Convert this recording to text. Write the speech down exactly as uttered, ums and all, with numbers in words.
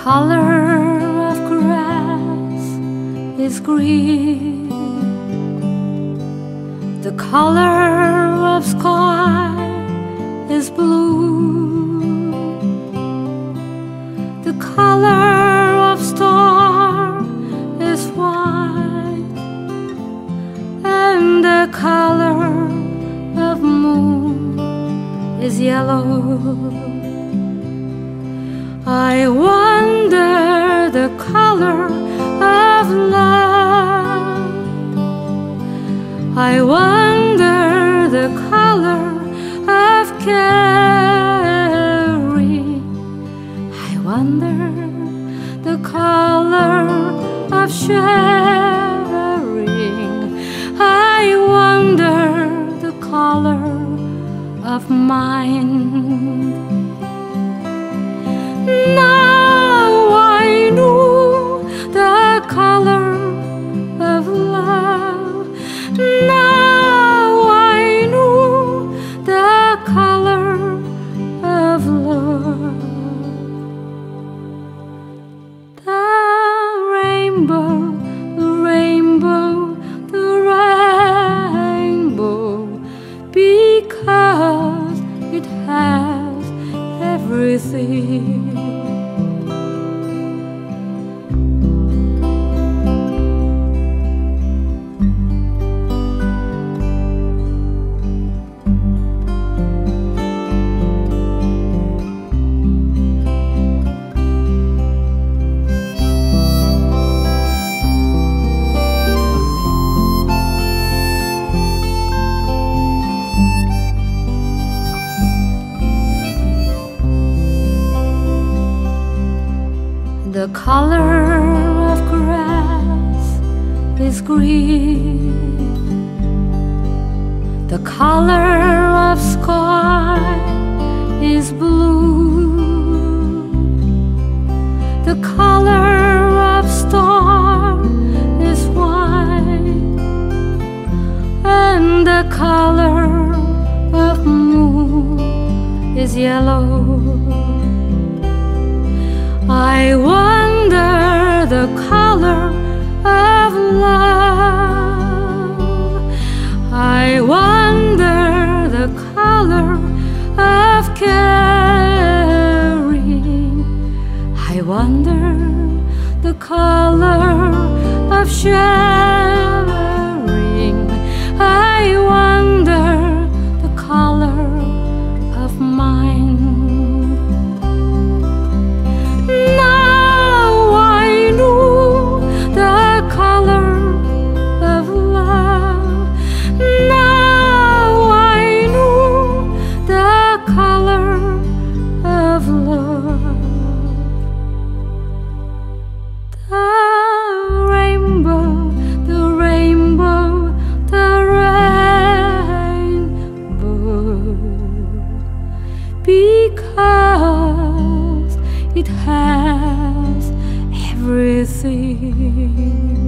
color of grass is green. The color of sky is blue. The color of star is white, and the color of moon is yellow. I wonder the color of love. I wonder the color of caring. I wonder the color of sharing. I wonder the color of mind. Now I know the color of love. Now I know the color of love. The rainbow, the rainbow, the rainbow, because it has everything. The color of grass is green. The color of sky is blue. The color of star is white, and the color of moon is yellow. I wonder the color of love. I wonder the color of caring. I wonder the color of sharing. I wonder the color of mind. Because it has everything.